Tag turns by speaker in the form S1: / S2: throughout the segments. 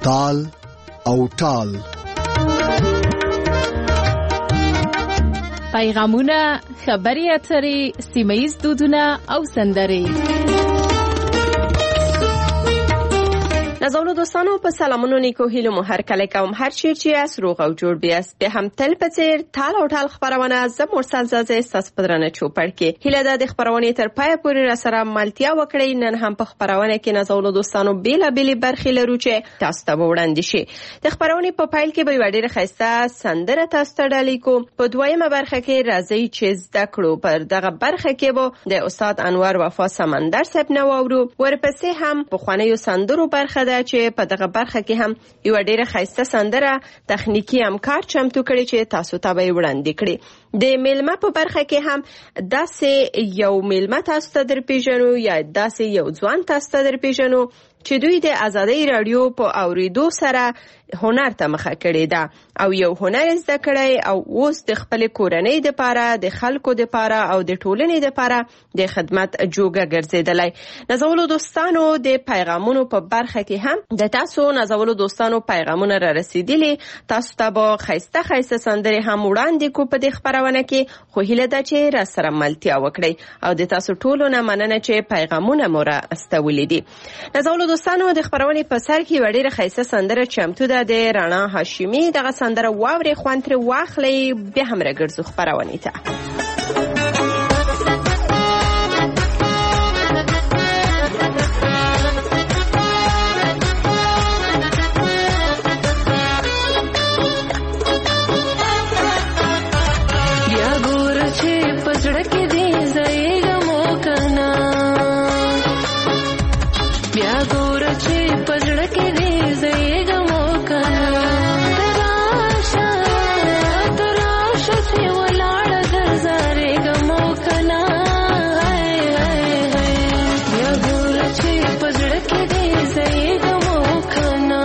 S1: تال او ټال.
S2: پیغامونه، خبري اترې، سیمه‌ییز دودونه او سندرې.
S3: نازولو دوستانو په سلامونو نیکو هیلو مو هر کله کوم هر چیر چې اس روغ او جوړ بیاست. به هم تل پڅیر تال او ټال خبرونه ز مرسل زازه استاس پدرنه چوپړ کې هیله د خبرونه تر پای پورې را سره ملتیا وکړي. نن هم په خبرونه کې نازولو دوستانو بیل بیل برخې لرو چې تاسو ته وړاندې شي. د خبرونه په پایل کې به وړاندې خسته سندره تاسو ته ډالې کو. په دویمه برخه کې راځي چې زده کړو. پر دغه برخه کې به د استاد انور وفا سمندر صاحب نو اورو. ورپسې هم په خوانیو سندرو برخه چې په دغه برخه کې هم یو ډیره خاصه سندره تخنیکی همکار چمتو کړي چې تاسو ته به وړاندې کړي. د میلمه په برخه کې هم داسې یو میلمه تاسو ته درپېژنو یا داسې یو ځوان تاسو ته درپېژنو چې دوی د آزادۍ رادیو په اوریدو سره هنر ته مخه کړی ده او یو هنر زده کړی او اوس د خپل کورنۍ د پاره، د خلکو د پاره او د ټولنې د پاره د خدمت جوګه ګرځیدلی. نازولو دوستانو د پیغامونو په برخه کې هم د تاسو نازولو دوستانو پیغامونه را رسیدلی. تاسو ته به خیسته خیسته سندرې هم وړاندې کو په دې خبرونه کې. خو هیله ده چې را سره ملتیا وکړئ او د تاسو ټولو نه مننه چې پیغامونه مو را استولې دي. نازولو دوستانو د خبرونه په سر کې وړي خیسته سندره چمتو ده د رانا هاشمی. دغه سندره واوري خوان تر واخلي به هم راګرځو خبرونه ته.
S4: بیا ګور چې پزړه کې دې زېګ مو کنا، بیا ګور چې پزړه کې دې زېګ مو کنا. تراشه چې ولاړ درځارې ګمو کنا. بیا ګور چې پزړه کې دې زېګ مو کنا.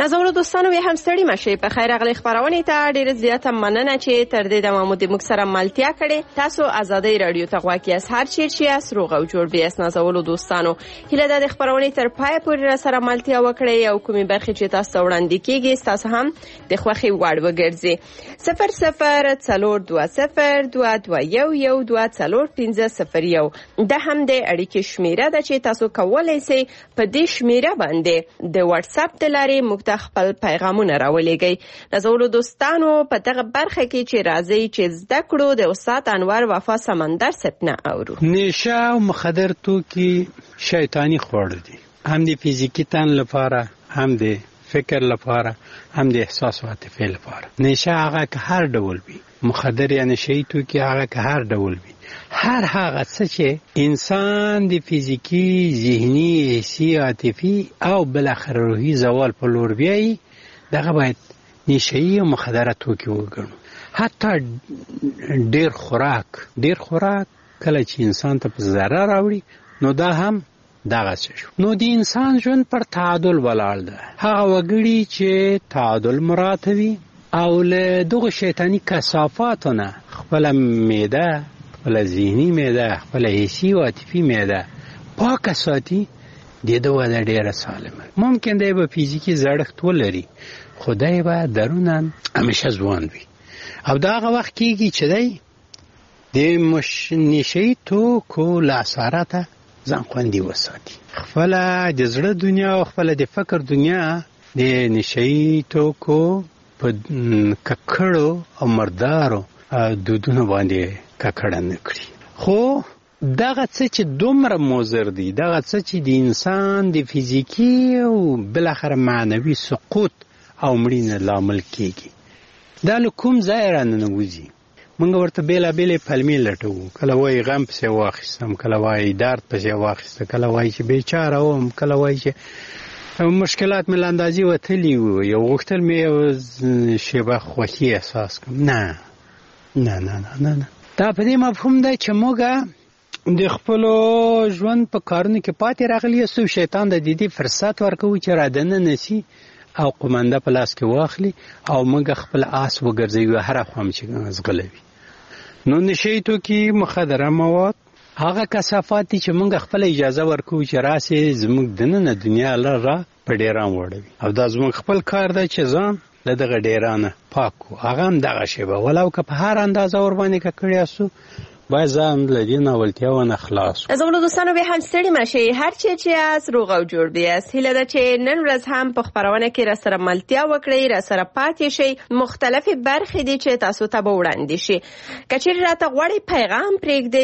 S3: نازولو دوستانو بیا هم ستړي مشئ په خیر راغلی خپرونې ته ډېره زیاته مننه چې تر دې دمه مو د موږ سره ملتیا کړې. تاسو ازادۍ راډیو ته غوږ یاست، هر چیرې چې یاست روغ او جوړ بیاست. نازولو دوستانو هیله ده د خپرونې تر پایه پورې راسره ملتیا وکړئ او کومې برخې چې تاسو ته وړاندې کېږي ستاسو هم د خوښې وړ وګرځي. 004022211240 دا هم د اړیکې شمیره ده چې تاسو کولی شئ په دې شمیره باندې د واتس اپ د لارې موږ ته خپل پیغامونه راولېږئ. نازولو دوستانو په دغه برخه کې چې راځي چې زده کړو د استاد انور وفا سمندر سپنه اورو.
S5: نشه او مخدر توکي شیطانی خوړل دي، هم د فزیکی تن لپاره، هم د فکر لپاره، هم د احساس او عاطفه لپاره. نشه هغه که هر ډول وي، مخدر یا نشئی توکي هغه که هر ډول وي، هر هغه څه چې انسان د فزیکی، ذهني، حسي، عاطفي او بالاخره روحي زوال په لور بیایي، دغه باید نشئی او مخدره توکي وګڼو. حتی ډیر خوراک کله چې انسان ته په ضرر راوړي نو دا هم دغه څه شو. نو د انسان ژوند پر تعادل ولاړ ده. هغه وګړي چې تعادل مراتبي او له دغه شیطانی کثافاتو نه خپل معده، خپل ذهني معده، خپل حسي او عاطفي معده پاکه ساتي، د دې وده ډیره سالمه. ممکن دی به فزیکی زړښت ولري، خو دی به درونن همیشه ځوان وي. او دا هغه وخت کېږي چې دی د نشئی توکو له اثراته ځان خوندي وساتي. خپل د زړه دنیا او خپل د فکر دنیا د نشئی توکو په ککړو او مردارو دودونو باندې ککړه نه کړي. خو دغه څه چې دومره مضر دي، دغه څه چې د انسان د فزیکی او بالاخره معنوي سقوط او مړینې لامل کېږي، دا له کوم ځای راننوځي. موږ ورته بېلابېلې پلمې لټوو. کله وایي غم پسې واخیستم، کله وایي درد پسې واخیسته، کله وایي چې بیچاره وم، کله وایي چې مشکلات مې له اندازې وتلي وو، یو غوښتل مې یو شیبه خوښي احساس کړم. نه نه نه نه نه نه، دا په دې مفهوم دی چې موږ د خپلو ژوند په کارونو کې پاتې راغلی یو شیطان د دې فرصت ورکوي چې را دننه سي او قومنده په لاس کې واخلي او موږ خپل آس وګرځوي هر خوا چې ځغلوي. نو نشئی توکي، مخدره مواد، هغه کثافات چې موږ خپل اجازه ورکوو چې راسي زموږ دننه دنیا لره په ډیران وړوي، او دا زموږ خپل کار دی چې ځان له دغه ډیرانه پاکو. هغه هم دغه شیبه ولو که په هر اندازه ور باندې ککړی اسو باید ځان له دې ناولتیاونه خلاص کړو.
S3: زموږ دوستانو به هم ستړي مشئ، هر چیرې چې یاست روغ او جوړ بیاست. هیله ده چې نن ورځ هم په خپرونه کې راسره ملتیا وکړئ، راسره پاتې شئ. مختلفې برخې دي چې تاسو ته به وړاندې شي. که چیرې راته غواړئ پیغام پرېږدئ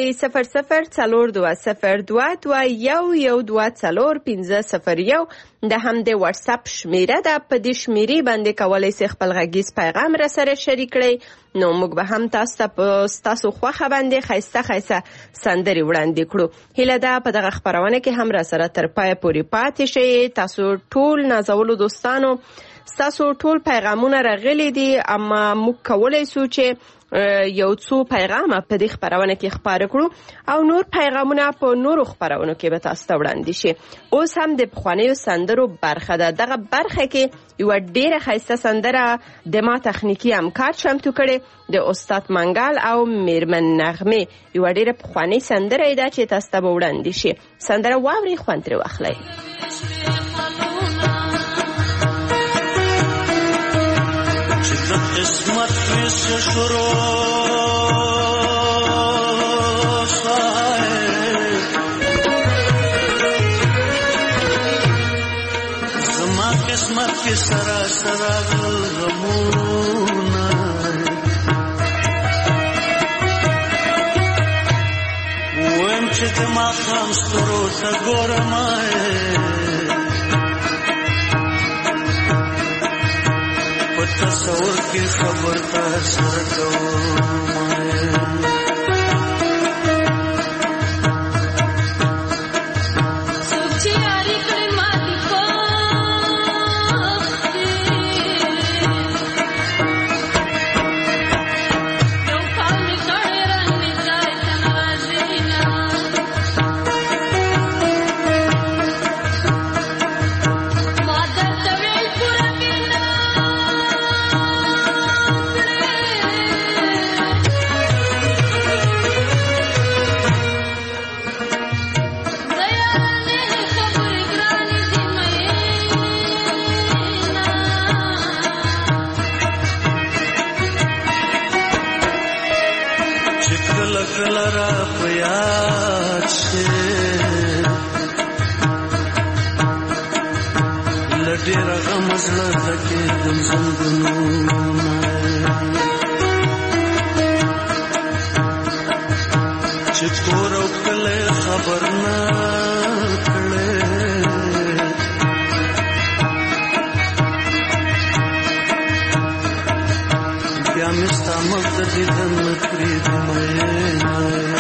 S3: 00422112401501 دا هم د واتس اپ شمیره ده. په دې شمیرې باندې کولی شئ خپل غږیز پیغام راسره شریک کړئ. نو موږ به هم تاسو ته په ستاسو خوښه باندې ښایسته سندرې وړاندې کړو. هیله ده په دغه خپرونه کې هم راسره تر پایه پورې پاتې شئ. تاسو ټول نازولو دوستانو، ستاسو ټول پیغامونه راغلي دي، اما موږ کولی شو چې یو څو پیغامه په دې خپرونه کې خپاره کړو او نور پیغامونه په نورو خپرونو کې به تاسو ته وړاندې شي. اوس هم د پخوانیو سندرو برخه ده. دغه برخه کې یو ډیره ښایسته سندره د ما تخنیکی همکار چمتو کړي د استاد منګل او میرمن نغمه. یو ډیره پخوانی سندره ده چې تاسو ته وړاندې شي. سندره واوري، خوند ترې واخلئ.
S6: قسمت پیش شروع صاحب زما قسمت کی سرا سرا غمونا ویم چې ما خام سترو تا ګورمای تصور کی خبر تا سر کوم
S4: Mother, the real pura
S6: را په یاد شي له ډېره غمه زړه ډکېږم زلګنونه چې کور او کلی خبر نه کړې بیا مې ستا مخ د دیدن نه پرېږدي مینه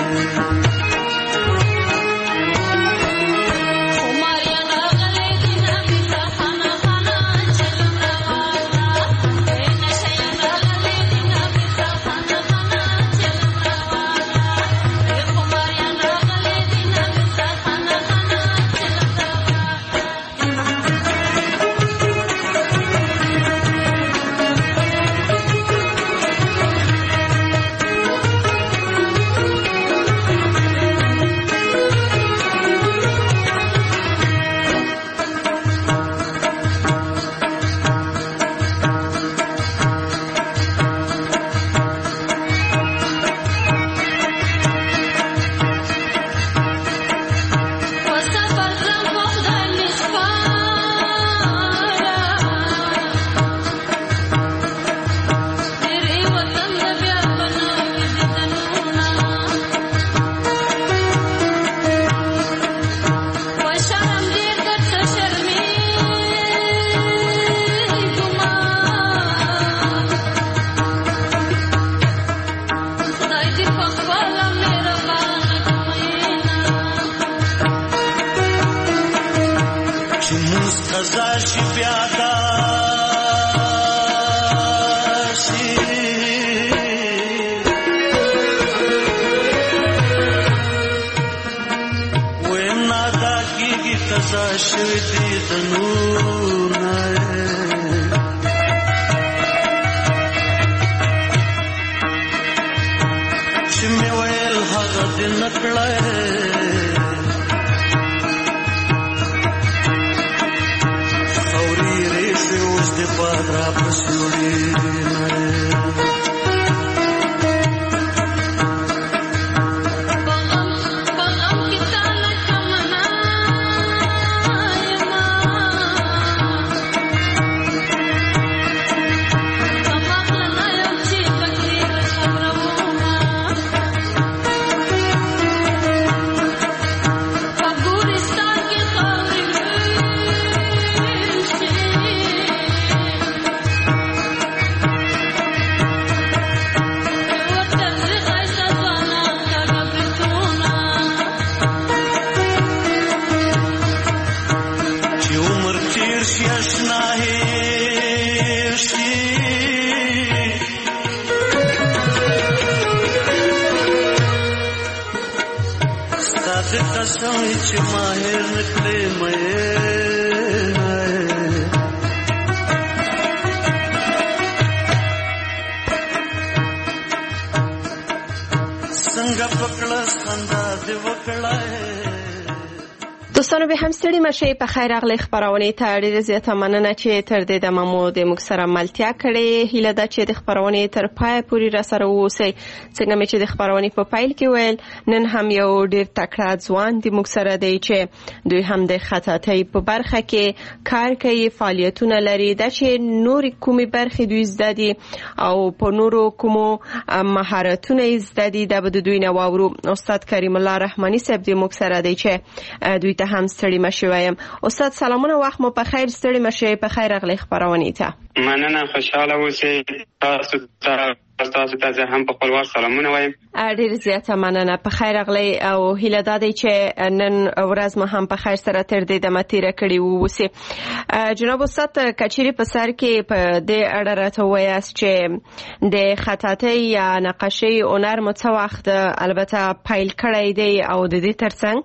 S3: دوستانو به هم ستړي مشئ په خیر راغلی خبرونه ته ډیره زیاته مننه چې تر دې دمه مو د موږ سره ملتیا کړې. هیله ده چې د خبرونه تر پای پورې را سره اوسئ. څنګه مې چې د خبرونه په پایل کې ویل نن هم یو ډیر تکړه ځوان د موږ سره دی چې دوی هم د خطاطۍ په برخه کې کار کوي فعالیتونه لري د چې نور کومي برخې دوی زده دي او په نورو کومو مهارتونه زده دي د دوی نه واورو. استاد کریم الله رحمانی صاحب د موږ سره دی چې دوی ته هم ستړي مشئ وایم. استاد سلامونه وخت مو په خیر ستړي مشئ په خیر راغلی خبرونه ته
S7: مننه خوشاله اوسئ. تاسو ته هم په خپل وخت سلامونه وایم.
S3: ډیر زیاته مننه په خیر راغلی او هیله ده چې نن ورځ مو هم په خیر سره تر دې دمه تیره کړې ووسی. جناب استاد کچيري په سر کې په دې اړه راته وایاست چې د خطاطۍ یا نقاشۍ هنر مو څه وخت البته پیل کړی دی او د دې ترڅنګ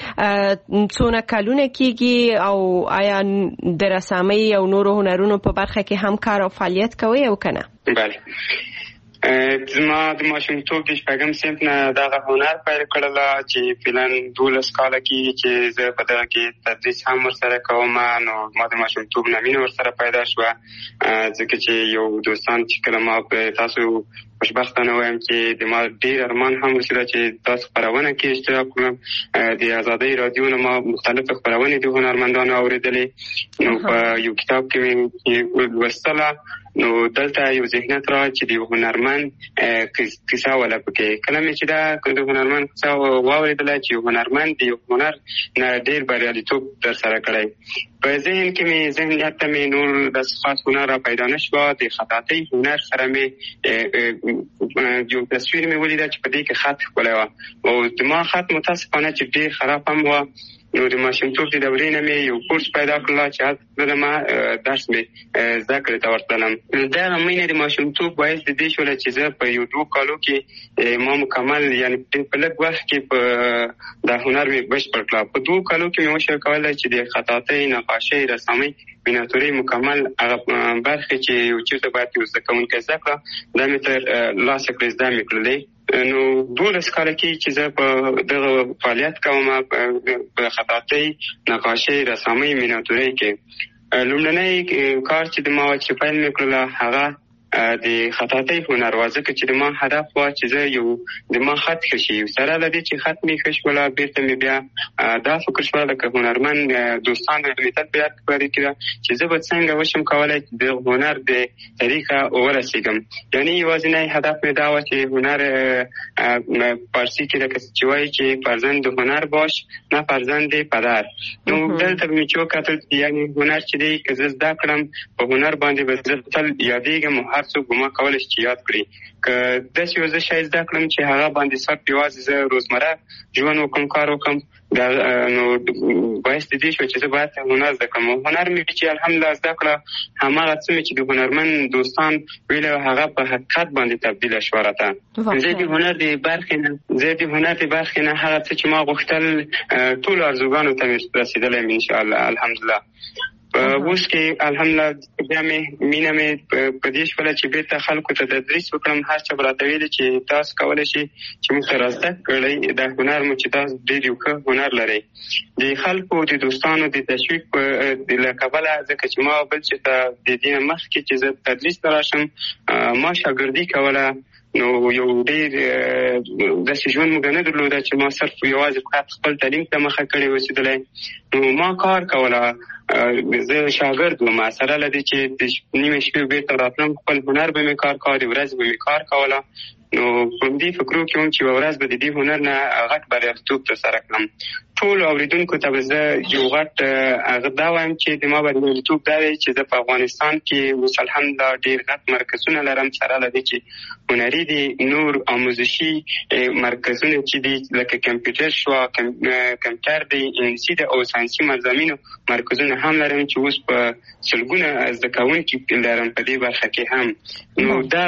S3: څونه کلونه کېږي او آیا د رسامۍ او نورو هنرونو په برخه کې هم کار او فعالیت کوي او کنه؟
S7: بله زما د ماشومتوب د شپږم صنف نه دغه هنر پیل کړله چې فعلا 12 کاله کې چې زه په دغه کې تدریس هم ورسره کوم. نو ما د ماشومتوب نه مینه ورسره پیدا شوه ځکه چې یو دوستان چې کله ما تاسو خوشبختانه وایم چې د ما ډېر ارمان هم وسیله چې تاسو خپرونه کې اشتراک کړم. د ازادۍ رادیو نه ما مختلف خپرونې د هنرمندانو اورېدلې. نو په یو کتاب کې مې لوستله نو دلته یو ذهنیت را چې د هنرمند کیسه ولا پکې کله مې چې دا د هنرمند کیسه واورېدله چې هنرمند د هنر نه ډېر بریالیتوب در سره کړی. په ذهن کې مې ذهنیت ته مې نور د خاص هنر را پیدا نه شوه. د خطاطۍ هنر سره مې یو تصویر مې ولیده چې په دې کې خط ښکلی وه او زما خط متاسفانه چې ډېر خراب هم وه. نو د ماشومتوب د دورې نه مې یو کورس پیدا کړله چې هلته ما درس مې زده کړې ته ورتلم. دغه مینه د ماشومتوب باعث د دې شوله چې زه په یو 2 کالو کې ما مکمل یعنې په لږ وخت کې په دا هنر مې بشپړ کړه. په 2 کالو کې مې وشو کولی چې د خطاطۍ، نقاشۍ، رسامۍ، میناتورۍ مکمل هغه برخې چې یو چېرته باید یو زده کوونکی زده کړه دا مې تر لاسه کړې زده مې کړلې. نو 12 کاله کې چې زه په دغه فعالیت کوم په خطاطۍ، نقاشۍ، رسامۍ، میناتورۍ کې لومړنی کار چې د ما چې پیل مې کړله هغه د خطاطۍ هنر و ځکه چې د ما هدف و چې زه یو د ما خط ښه شي. سره له دې چې خط مې ښه شوله بېرته مې بیا دا فکر شوه لکه هنرمند دوستان مې تل په یاد کړي چې زه به څنګه وشم کولی چې د هنر د طریقه ورسېږم. یعنې یوازینی هدف مې دا و چې هنر فارسي کې لکه چې وایي چې فرزند هنر باش نه فرزند پدر. نو دلته به مې چې وکتل یعنې هنر چې دی که زه زده کړم په هنر باندې به زه تل یادېږم. هر څوک به ما کولی شي چې یاد کړي. که داسې یو زه شی زده کړم چې هغه باندې صرف یوازې زه روزمره ژوند وکړم، کار وکړم، نو باعث د دې شو چې زه باید هنر زده کړم. هنر مې چې الحمدلله زده کړه هماغه څه مې چې د هنرمند دوستان ویله هغه په حقیقت باندې تبدیله شوه راته. زه د هنر د برخې نه هغه څه چې ما غوښتل ټولو ارزوګانو ته مې رسېدلی یم انشاءالله الحمدلله. اوس کې الحمدلله بیا مې مینه مې په دې شوله چې بېرته خلکو ته تدریس وکړم. هر چا به راته ویلي چې تاسو کولی شئ چې موږ ته را زده کړئ دا هنر مو چې تاسو ډېر یو ښه هنر لرئ. د خلکو د دوستانو د تشویق له کبله ځکه چې ما بل چې ته د دې نه مخکې چې زه تدریس ته راشم ما شاګردي کوله نو یو ډېر داسې ژوند موږ نه درلوده چې ما صرف یوازې فقط خپل تعلیم ته مخه کړې اوسېدلی. نو ما کار کوله، زه شاګرد وم. سره له دې چې د نیمې شپې بېرته راتلم خپل هنر به مې کار کوه، د ورځې به مې کار کوله. نو په دې فکرو کې وم چې یوه ورځ به د دې هنر نه غټ بریالیتوب ترسره کړم. ټولو اورېدونکو ته به زه یو غټ هغه دا وایم چې د ما بریالیتوب دا دی چې زه په افغانستان کې اوس الحمدلله ډېر غټ مرکزونه لرم. سره له دې چې هنري دي، نور آموزشي مرکزونه چې دي لکه کمپیوټر شوه، کمپیوټر دی، انګلیسي ده او ساینسي مضامینو مرکزونه هم لرم چې اوس په سلګونه زده کوونکي لرم په دې برخه کې هم. نو دا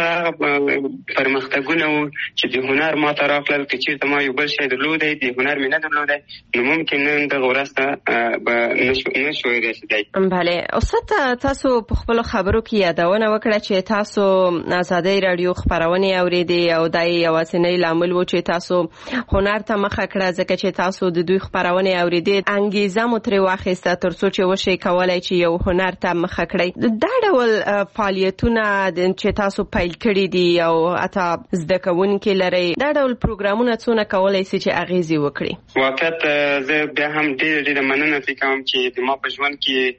S7: پرمختګونه وو چې د هنر ما ته راغلل. که چېرته ما یو بل شی درلودی د هنر مې نه درلودی نو ممکن نن دغه ورځ ته به نه شوی رسېدی.
S3: بله استاد، تاسو په خپلو خبرو کې یادونه وکړه چې تاسو ازادۍ راډیو خپرونې اورېدې او دا یوازینی لامل و چې تاسو هنر ته مخه کړه ځکه چې تاسو د دوی خپرونې اورېدې. انګیزه مو ترې واخیسته تر څو چې وشئ کولی چې یو هنر ته مخه کړئ. دا ډول فعالیتونه چې تاسو پیل کړي دي او حتی زده کوونکي لرئ، دا ډول پروګرامونه څونه کولی شي چې اغېزې وکړي؟
S7: واقعیت زه بیا هم ډېره مننه پرې کوم چې د ما په ژوند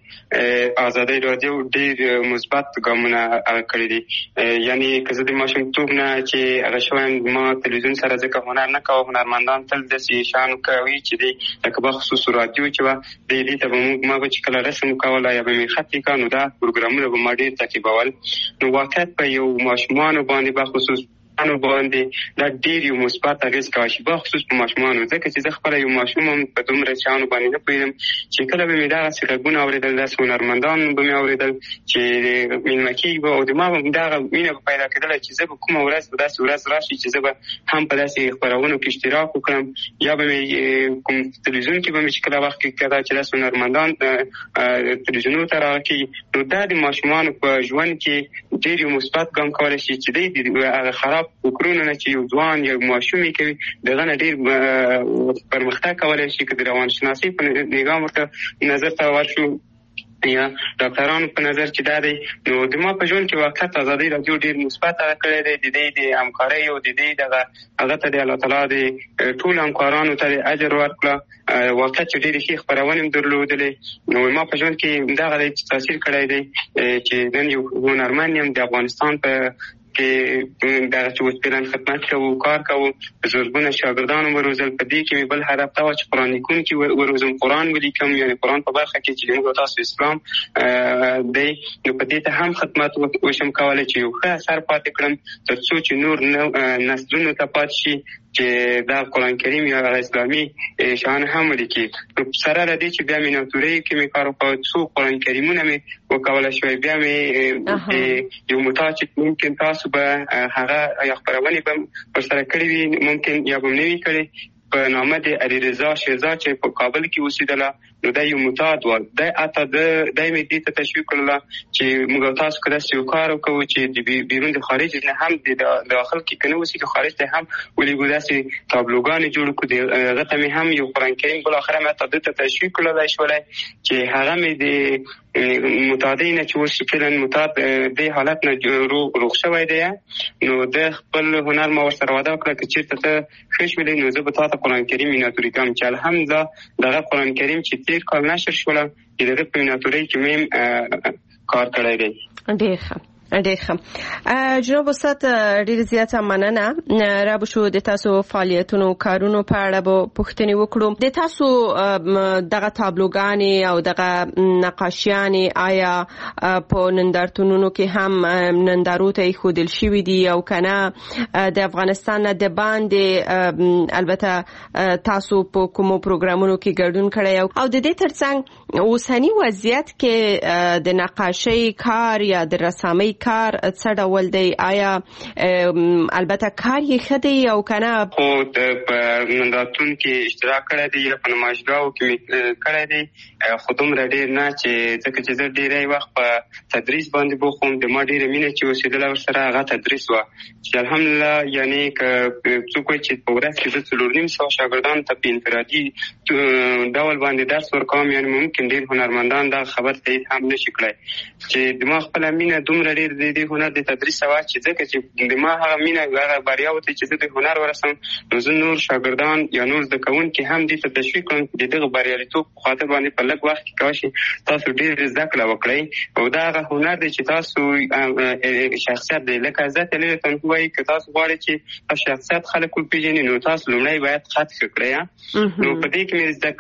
S7: کې ازادۍ راډیو ډېر مثبت ګامونه کړي دي. یعنې که زه د ماشومتوب نه چې هغه شوی ما تلویزیون سره ځکه هنر نه کوه، هنرمندان تل داسې شیان کوي چې دی لکه بخصوص راډیو چې وه دې ته به ما به چې کله رسم کوله یا به مې خط لیکه نو دا پروګرامونه به ما ډېر تعقیبول. نو واقعیت په یو ماشومانو باندې بخصوص ماشومانو باندې دا ډېر یو مثبت اغېز کوي بخصوص په ماشومانو ځکه چې زه خپله یو ماشوم هم په دومره شیانو باندې نه پوهېدم چې کله به مې دغسې غږونه اورېدل داسې هنرمندان به مې اورېدل چې مېلمه کېږي به او د ما به دغه مینه به پیدا کېدله چې زه به کومه ورځ به داسې ورځ راشي چې زه به هم په داسې خپرونو کې اشتراک وکړم یا به مې کوم تلویزیون کې به مې چې کله وخت کې کېده چې داسې هنرمندان تلویزیونونو ته راغلي نو دا د ماشومانو په ژوند کې ډېر یو مثبت ګام کولی شي چې دی د هغه خراب فکرونو نه چې یو ځوان یا ماشوم یې کوي دغه نه ډېر پرمختګ کولی شي که د روانشناسۍ په نظام ورته نظر ته ورشو یا ډاکټرانو په نظر چې دا دی نو د ما په ژوند کې واقعیت ازادي راډیو ډېر مثبت کړی دی د دې د همکارۍ او د دې دغه هغه ته د الله تعالی د ټولو همکارانو ته د اجر ورکړه واقعیت چې ډېرې ښې خپرونې هم درلودلې نو ما په ژوند کې دغه دی چې تاثیر کړی دی چې نن یو هنرمند یم د افغانستان په کې دغه چې اوس فعلا خدمت کوو کار کوو زرګونه شاګردان وروزل په دې کې مې بل هدف دا و چې قرآن لیکونکي وروزم قرآن ولیکم یعنې قرآن په برخه کې چې موږ تاسو اسلام دی نو په دې ته هم خدمت وشم کولی چې یو ښه اثر پاتې کړم تر څو چې نور نسلونو ته پاتې شي چې دا قرآن کریم یا اسلامي شان هم ولیکي نو سره له دې چې بیا مې ناتورۍ کې مې کار وکړ څو قرآن کریمونه مې وکولی شوی بیا مې یو مطالعه چې ممکن تاسو به هغه یا خپرونې به ورسره کړې وي ممکن یا به هم نه وي کړې په نامه د علیرضا شیرزاد چې په کابل کې اوسېدله نو دا یو متعهد و دی حتی دی مې دې ته تشویق کړله چې موږ تاسو که داسې یو کار وکړو چې د بیرون د خارج نه هم د داخل کې که نه اوسېږي خارج ته هم ولیږو داسې تابلوګانې جوړ کړو هغه ته مې هم یو قرآن کریم بالاخره مې حتی ده ته تشویق کړلی شولی چې هغه مې د متعهدۍ نه چې اوس فعلا متعهد دې حالت نه روغ شوی دی نو د خپل هنر ما ورسره وعده وکړه که چېرته ته ښه شولې نو زه به تا ته قرآن کریم میناتوري کوم چې الحمدلله دغه قرآن کریم چې تېر کال نشر شوله چې دغه په میناتورۍ کې مې کار کړی دی.
S3: ډېر ښه ډېر ښه جناب استاد ډېر زیاته مننه را به شو د تاسو فعالیتونو کارونو په اړه به پوښتنې وکړو د تاسو دغه تابلوګانې او دغه نقاشیانې آیا په نندارتونونو کې هم نندارو ته ایښودل شوي دي او که نه د افغانستان نه د باندې البته تاسو په کومو پروګرامونو کې ګډون کړی او د دې ترڅنګ اوسني وضعیت کې د نقاشۍ کار یا د رسامۍ کار څه ډول دی آیا البته کار یې ښه دی او که نه
S7: خو په نندارتون کې اشتراک کړی دی یا په نمایشګاهو کې مې کړی دی خو دومره ډېر نه چې ځکه چې زه ډېری وخت په تدریس باندې بوخت وم د ما ډېره مینه چې اوسېدله ورسره هغه تدریس وه چې الحمدلله یعنې که څوک وایي چې په ورځ کې زه 4.5 شاګردانو ته په انفرادي ډول باندې درس ورکوم یعنې ممکن ډېر هنرمندان دا خبر تایید هم نه شي کړی چې د ما خپله مینه دومره ډېر د دې هنر د تدریس وه چې ځکه چې د ما هغه مینه هغه بریا وته چې زه د هنر ورسم نو زه نور شاګردان یا نور زده کوونکي هم دې ته تشویق کړم د دغه بریالیتوب په خاطر باندې په لږ وخت کې کولی شي تاسو ډېر زده کړه وکړئ او دا هغه هنر دی چې تاسو شخصیت دی لکه زه تللی تنهو وایي که تاسو غواړئ چې شخصیت خلک وپېژني نو تاسو لومړی باید خط ښه کړئ نو په دې کې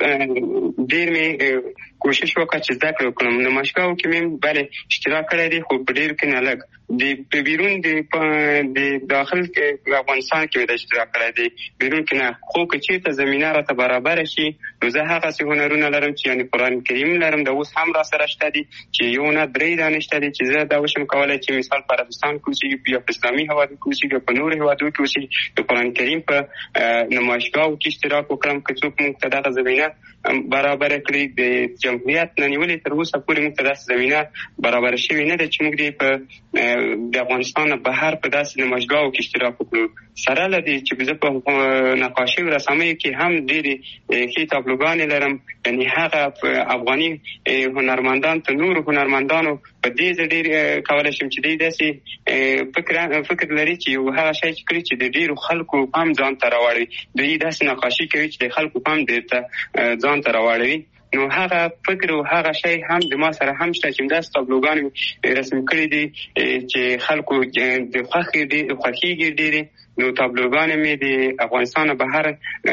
S7: مې ډېر مې کوشش وکړه چې زده کړه وکړم نمایشګاهو کې مې بلې اشتراک کړی دی خو په ډېرو کې نه لږ د بیرون د داخل کې افغانستان کې مې د اشتراک کړی دی بیرون کې نه خو که چېرته زمینه راته برابره شي نو زه هغسې هنرونه لرم چې یعنې قرآن کریم لرم د اوس هم را سره شته دي چې یو نه 3 دانې شته دي چې زه دا وشم کولی چې مثال په عربستان کې اوسېږي یا په اسلامي هېوادو کې اوسېږي یا په نورو هېوادو کې اوسېږي د قرآن کریم په نمایشګاهو کې اشتراک وکړم که څوک موږ ته دغه زمینه برابره کړي د جمهوریت نه نیولې تر اوسه پورې موږ ته داسې زمینه برابره شوې نه ده چې موږ دې په د افغانستان نه بهر په داسې نمایشګاهو کې اشتراک وکړو سره له دې چې زه په نقاشۍ او رسامۍ کې هم ډېرې ښې تابلوګانې لرم یعنې هغه افغاني هنرمندان ته نورو هنرمندانو په دې زه ډېر کولی شم چې دوی داسې فکر لري چې یو هغه شی چې کړي چې د ډېرو خلکو پام ځان ته راواړوي دوی داسې نقاشي کوي چې د خلکو پام دې ته ځان ته راواړوي نو هغه فکر او هغه شی هم د ما سره هم شته چې داسې تابلوګانې رسم کړي دي چې خلکو د خوښېږي ډېرې نو تابلوګانې مې د افغانستان نه بهر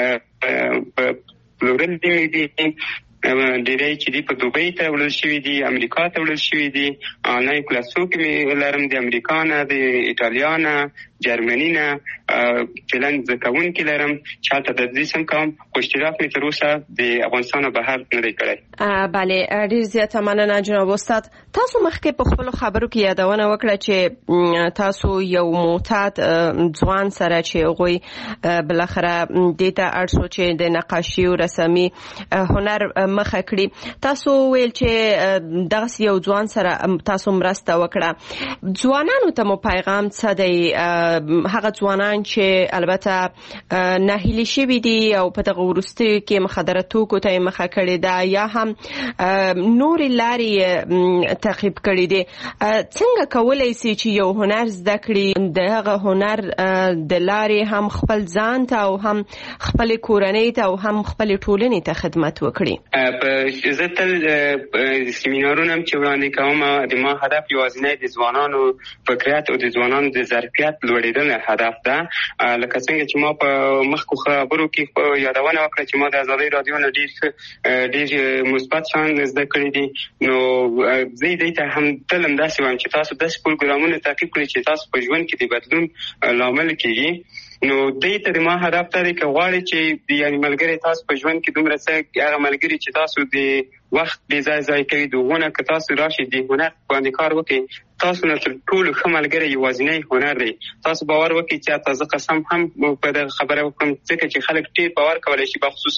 S7: په پلورل مې دي ډېری چې دي په دوبۍ ته وړل شوي دي امریکا ته وړل شوي دي آنلاین کلاسو کې مې لرم د امریکا نه د ایټالیا نه جرمني نه فعلا زکون کې لرم چې هلته تدریس هم کوم خو اشتراک مې تر اوسه د افغانستان بهر نه دی کړی.
S3: بله ډیر زیاته مننه جناب استاد. تاسو مخکې په خپل خبرو کې یادونه وکړه چې تاسو یو معتاد ځوان سره چې غوي بلخره دیتا ارسو چې د نقاشي او رسمي هنر مخه کړی. تاسو ویل چې دغه یو ځوان سره تاسو مرسته وکړه. ځوانانو ته مو پیغام څه دی؟ هغه ځوانان چې البته ناهیلي شوي دي او په دغه وروستیو کې مخدره توکو ته مخه کړې ده یا هم نور لارې تعقیب کړې دي، څنګه کولای شي چې یو هنر زده کړي دغه هنر د لارې هم خپل ځان ته او هم خپل کورنۍ ته او هم خپل ټولنې ته خدمت وکړي؟
S7: زه تل سیمینارونه چې وړاندې کوم د ما هدف یوازینی د ځوانانو فکریت او د ځوانانو د ظرفیت لوړېدل هدف ده. لکه څنګه چې ما په مخکو خبرو کې یادونه وکړه چې ما د ازادۍ رادیو نه ډېر مثبت شیان زده کړي دي، نو زه دې ته هم تل همداسې وایم چې تاسو داسې پروګرامونه تعقیب کړئ چې تاسو په ژوند کې د بدلون لامل کېږي. نو دې ته د ما هدف دا دی که غواړئ چې یعنې ملګري تاسو په ژوند کې دومره څه هغه ملګري چې تاسو د وخت بې ځای ضایع کوي د هغو نه که تاسو راشئ د هنر باندې کار وکړئ، تاسو نه تر ټولو ښه ملګری یوازینی هنر دی. تاسو باور وکړئ چې تاسو قسم هم په دغه خبره وکړم ځکه چې خلک ډېر باور کولی شي بخصوص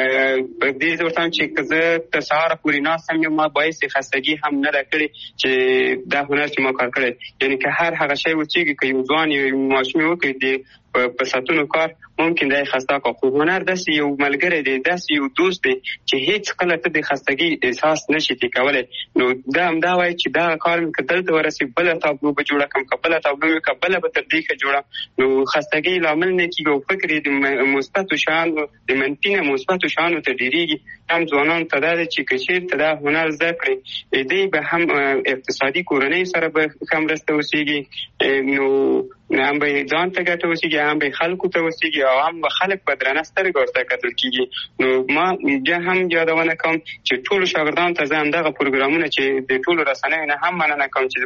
S7: دې زه ورته وایم چې که زه تر سهاره پورې ناست هم یم ما باعث خستګي هم نه ده کړې چې دا هنر چې ما کار کړی، یعنې که هر هغه شی وچېږي که یو ځوان یو ماشوم وکړي د په ساعتونو کار ممکن دی خسته کا، خو هنر داسې یو ملګری دی، داسې یو دوست دی چې هیڅ کله ته د خستګي احساس نشي کولی. نو دا همدا وایي چې دا کار مې که دلته ورسي بله تابلو به جوړه کړم، که بله تابلو مې که بله به تر دې ښه جوړه، نو خستګي لامل نه کېږي او فکر یې د مثبتو شیانو د منفي نه مثبتو شیانو ته ډېرېږي. هم ځوانانو ته دا دی چې که چېرته دا هنر زده کړي دې به هم اقتصادي کورنۍ سره به ښه مرسته وسیږي، نو هم به ځان ته ګټه وسیږي، هم به خلکو ته وسیږي او هم به خلک په درنه سترګه ورته کتل کېږي. نو ما بیا هم یادونه کوم چې ټولو شاګردانو ته زه همدغه پروګرامونه چې د ټولو رسنیو نه هم مننه کوم چې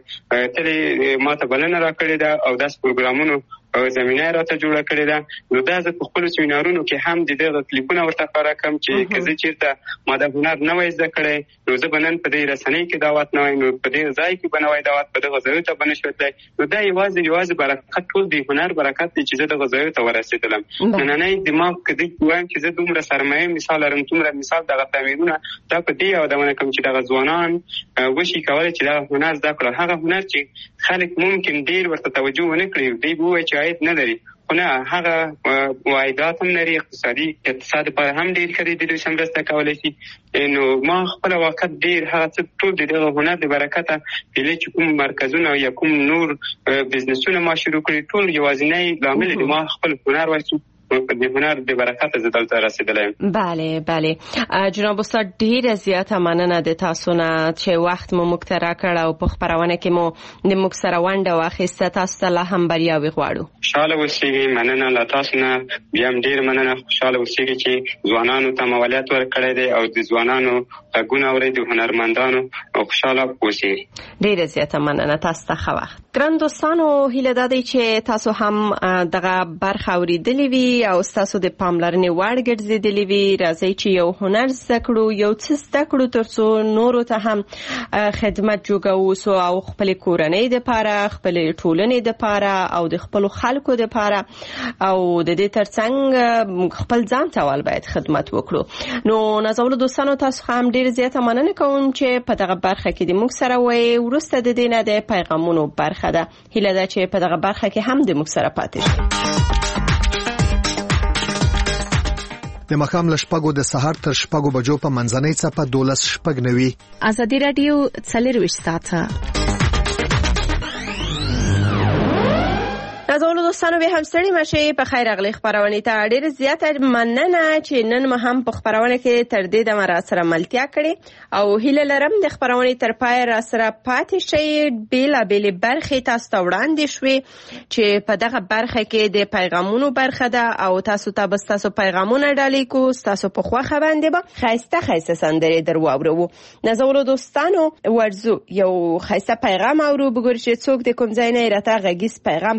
S7: تلې ما ته بلنه راکړې ده او داسې پروګرامونو زمینه راته جوړه کړې ده. نو دا زه په خپلو سیمینارونو کې هم د دغه کلیپونه ورته ښکاره کوم چې که زه چېرته ما د هنر نه وای زده کړی نو زه به نن په دې رسنۍ کې دعوت نه وای، نو په دې ځای کې به نه وای دعوت، په دغه ځایو ته به نه شو تللی. نو دا یوازې برکت ټول د هنر برکت دی چې زه دغه ځایو ته ورسېدلم. نننی دماغ که دې وایم چې زه دومره سرمایه مثال لرم، دومره مثال دغه تمرینونه دا په دې یادونه کوم چې دغه ځوانان وشي کولی چې دغه هنر زده کړو، هغه هنر چې خلک ممکن ډېر ورته توجه ونه کړي، دوی به ووایي چې عاید نه لري، خو نه هغه واحدات هم لري، اقتصاد لپاره هم ډېر ښه دی، د دوی سره مرسته کولی شي. نو ما خپله وخت ډېر هغه څه ټول د دغه هنر د برکته پیلې چې کوم مرکزونه یا کوم نور بزنسونه ما شروع کړي ټول یوازینی لامل د ما خپل هنر وایي د هنر د برکت زه دلته رسېدلی.
S3: بله بله جناب استاد ډېره زیاته مننه د تاسو نه چې وخت مو موږ ته راکړ او په خپرونه کې مو د موږ سره ونډه واخیسته. تاسو ته لا هم بریاوې غواړو.
S7: خوشحاله اوسئ. مننه له تاسو نه بیا هم ډېر مننه. خوشحاله اوسئ چې ځوانانو ته مولویت ورکړی دی او د ځوانانو غږونه اورئ، د هنرمندانو، او خوشحاله اوسئ.
S3: ډېره زیاته مننه. تاسو ته ښه وخت. ګران دوستانو، هیله دا دی چې تاسو هم دغه برخه اورېدلې وي او تاسو د پاملرنې وړ ګرځېدلې وي. راځئ چې یو هنر زده کړو، یو څه زده کړو ترڅو نورو ته هم خدمت جوړو او خپل کورنۍ دپاره، خپل ټولنې دپاره او د خپل خلکو دپاره او د دې ترڅنګ خپل ځان ته باید خدمت وکړو. نو نازولو دوستانو، تاسو هم ډېر زیاته مننه کوم چې په دغه برخه کې د موږ سره وئ. وروسته د دې نه د پیغامونو برخه ده. هیله ده چې په دغه برخه کې هم د موږ سره پاتې شئ.
S1: د ماښام له 6 د سهار تر 6 بجو په منځنۍ څپه 12:09
S2: ازادي رادیو 24 ساعته.
S3: نازولو دوستانو، به هم ستړي مشئ. په خیر راغلی خبرونه ته ډېر زیاته مننه چې نن ما هم په خبرونه کې تر دې د مرا سره ملتیا کړې او هیله لرم د خبرونه تر پای را سره پاتې شئ. بیلابېلې برخې تاسو ته وړاندې شوې چې په دغه برخه کې د پیغامونو برخه ده او تاسو ته به تاسو پیغامونه ډالۍ کو. تاسو په خوښه باندې به خایسته سندرې در واورو. نازولو دوستانو، ورزو یو خایسته پیغام اورو، بګور چې څوک د کوم ځای نه راته غږیز پیغام پرې خو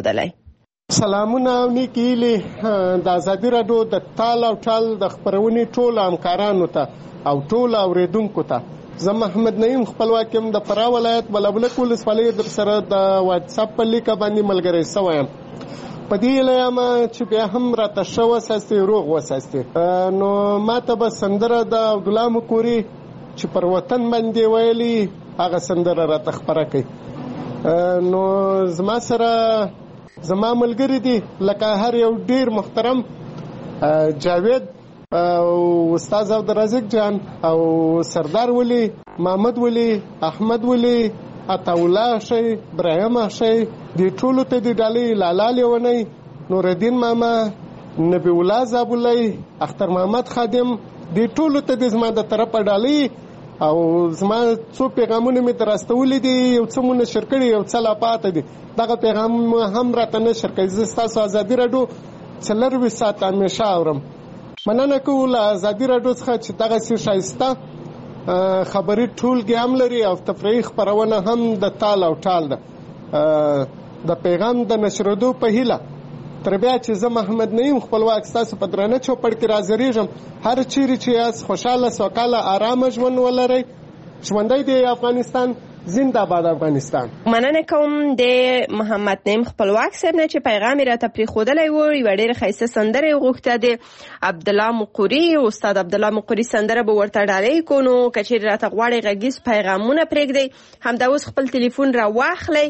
S3: خودلای.
S8: سلامونه او نیکې هیلې د ازادي راډیو د تال او ټال د خپرونې ټولو همکارانو ته او ټولو اورېدونکو ته زه محمد نعیم خپلواک یم د فراه ولایت بلبلک ولسوالۍ در سره د واتساپ په لیکه باندې ملګری شوی یم. په دې هیله یم چې بیا هم راته ښه وساستې روغ وساستې. نو ما ته به سندره د عبدالله مقوري چې پر وطن باندې ویلي هغه سندره راته خپره کوي. نو زما سره زما ملګری دي لکه هر یو ډیر محترم جاوید او استاد عبدالرزاق جان او سردار ولی، محمد ولی، احمد ولی، عطاالله شي، ابراهیم شي، دی ټولو ته دی ډالۍ لالا لیونی، نورالدین ماما، نبی الله زابلی، اختر محمد خادم، دی ټولو ته دی زما د طرفه ډالۍ او زما څو پیغامونه مې درستولي دي، یو څه مو نشر کړي، یو څه لا پاته دي. دغه پیغام هم راته نشر کړئ. زه ستاسو ازادي راډیو 24 ساعته همیشه اورم. مننه کوو له ازادي راډیو څخه چې دغسې ښایسته خبري ټولګې هم لري او تفریحي خپرونه هم د تال او ټال ده. د پیغام د نشرېدو په هیله تر بیا چې زه محمد نعیم خپلواک ستاسو په درانه چوپړ کې راځرېږم. هر چیرې چې یاست خوشحاله سوکاله ارامه ژوند ولرئ. ژوندی دی افغانستان، زنده باد افغانستان.
S3: مننه کوم د محمد نعیم خپلواک صاحب نه چې پیغام راته پرېښودلی و. یوه ډېره ښایسته سندره یې غوښته د عبدالله مقوري. استاد عبدالله مقوري سندره به ورته ډالۍ کړو. نو که چېرې راته غواړئ غږیز پیغامونه پرېږدئ، همدا اوس خپل تلیفون را واخلئ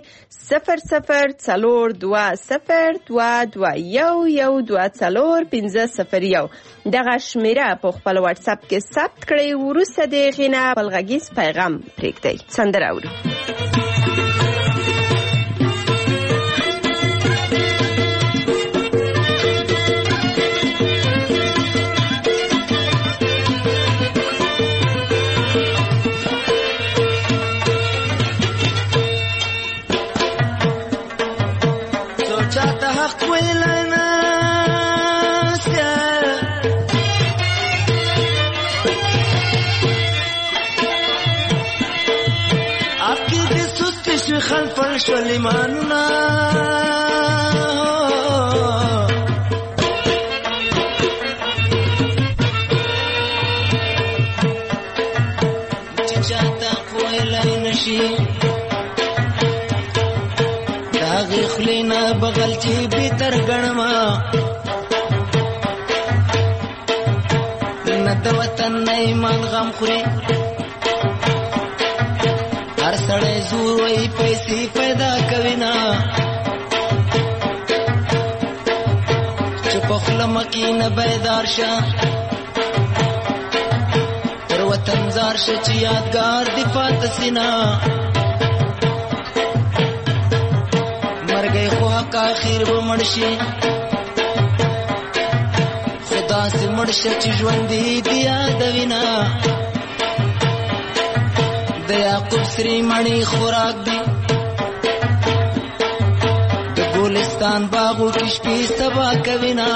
S3: 004222211501. دغه شمیره په خپل واتساپ کې ثبت کړئ. وروسته د هغې نه خپل غږیز پیغام پرېږدئ. سندره اورو.
S6: خلفل شلیمانونا چې چاته کویلای نشي داغی خلینا بغل چې بیتر گنما ند وطن ایمان غم خوري هر سړی زور وی پیسې پیدا کوي نا چې په خوله مکې نه بیدار شه تر وطن زار شه چې یادګار دې پاتې سي نا مرګی خو حق اخر به مړ شي خدا سي مړ شه چې ژوندي دې یادوي نا د یعقوب سری مڼی خوراک دی د ګلستان باغو کې شپې سبا کوي نا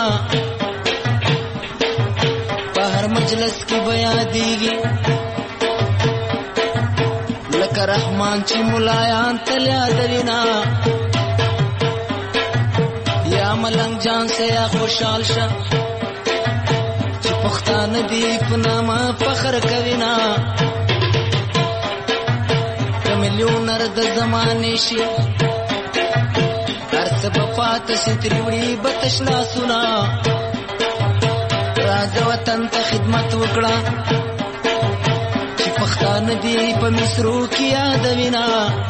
S6: په هر مجلس کې بیادېږي لکه رحمان چې ملایان تل یادوي نا یا ملنګ جان سے یا خوشحال شه چې پښتانه دې په نامه فخر کوي نا ملیونر د زمانې شي هر څه به پاته شي ترې وړي به تش لاسونه راځه وطن ته خدمت وکړه چې پښتانه دې په مصرو کې یادوي نا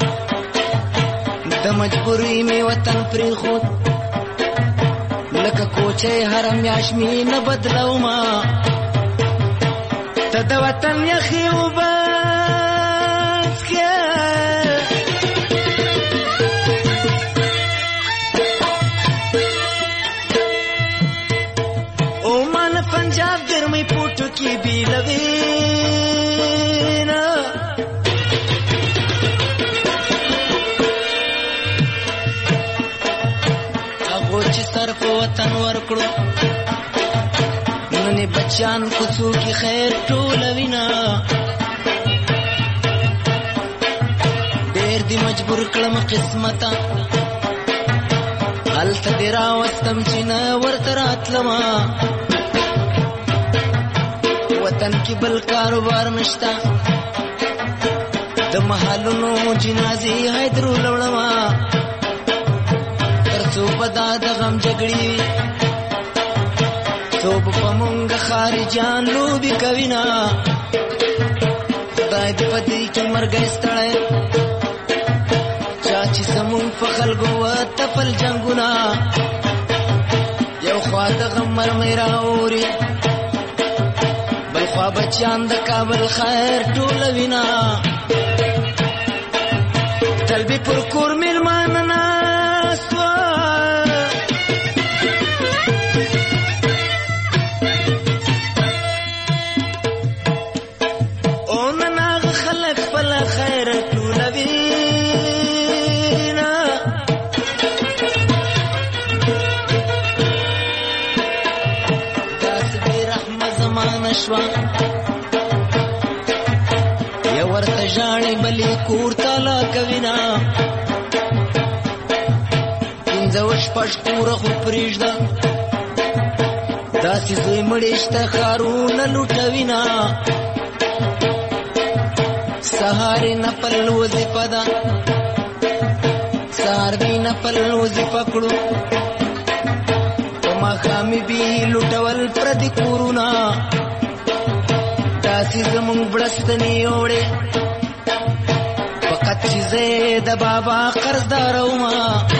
S6: د مجبورۍ مې وطن پرېښود لکه کوچی هره میاشت مې نه بدلومه ته د وطن یخې اوبه पंजाब गर्मी पोटो की भी लवीना अगो ची सरफ वतन वर्कड़ो नने बच्चान खुशू की खैर टोलवीना देर दी मजबूर कलम किस्मता هلته دې راوستم چې نه ورته راتلمه وطن کې بل کاروبار نشته د محلونو جنازې حیدرو لوړمه تر څو به دا د غم جګړې وي څو به په مونږ خارجان لوبې کوي نه خدای دې په دې کې مرګی ستړی چا چې زمونږ په خلکو وتپل جنګونه یو خوا د غم مرمۍ رااوري بل خوا بچیان د کابل خیر ټولوینه تل به پر کور میلمانه ناست وه او نن هغه خلک خپله خیر ټولوینه داسې بې رحمه زمانه شوه یا ورته ژاړې بلې کور تالا کوینه پنځه شپږ کوره خو پرېږده داسې زوی مړې شته ښارونه لوټوینه سهار نپل وظیفه ده سهار دې نپل وظیفه کړو په ماښامې بې لوټول پردي کورونه داسې زمونږ بړستنې اوړې فقط چې زه د بابا قرضداره ومه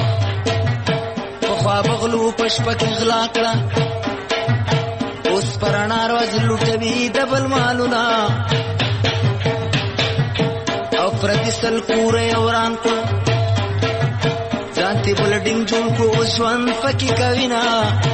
S6: پخوا به غلو په شپه کې غلا کړه اوس په رڼا ورځ لوټوي د بل مالونه او پردي سل کوره یې وران کړو ځان ته بلډینګ جوړ کړو اوس ژوند پکې کوي نه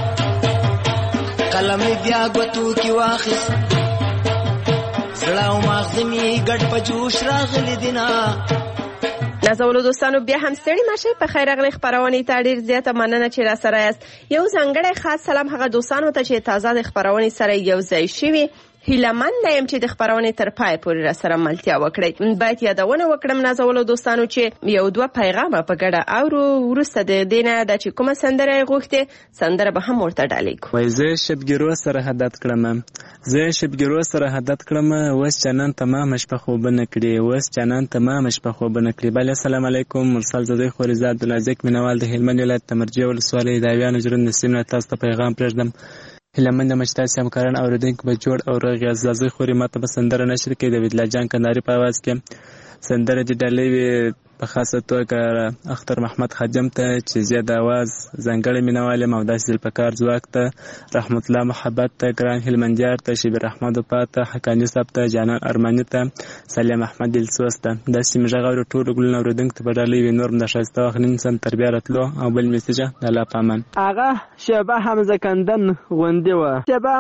S6: قلم مې بیا ګوتو کې واخیست زړه او مغز مې ګډ په جوش راغلی دی نه
S3: نازولو دوستانو بیا هم ستړي مشئ په خیر راغلی خپرونې ته ډېر زیاته مننه چې راسره یاست یو ځانګړی خاص سلام هغه دوستانو ته چې تازه د خپرونې سره یو ځای شوي هیلهمند یم چې د خپرونې تر پای پورې راسره ملتیا وکړئ باید یادونه وکړم نازولو دوستانو چې یو دوه پیغامه په ګډه اورو وروسته د دې نه دا چې کومه سندره یې غوښتې سندره به هم ورته ډالۍ کړو
S9: وایي زه شبګیرو سره عادت کړم اوس چنان تمامه شپه خوبه نه کړې بله السلام علیکم مرسل زدی خورزه عبدالعزیق مینوال د هلمند ولایت تمرجې ولسوالۍ د اویانو جرون نسیم نه تاسو ته پیغام پرېږدم هیلهمند یم چې تاسې همکاران اورېدونکي به جوړ او رغ یاست زازۍ خورې ما ته به سندره نشر کړي د ودلا جان کندهاري په اواز کې سندره دې ډالۍ وي په خاصه توګه اختر محمد خادم ته چې زیات اواز ځانګړی مینوال یم او داسې ذوالفقار ځواک ته رحمت الله محبت ته ګران هلمندیار ته شبیر احمد وفا ته حقاني صاحب ته جانان ارماني ته سلیم احمد دلسوز ته دا سیمې غږ اوري ټولو ګلونه اورېدونکو ته به ډالۍ وي نور هم د ښایسته وخت نیم سم تر بیا راتلو او بل میسیجه د الله په امان
S10: هغه شیبه حمزه کندن غوندې وه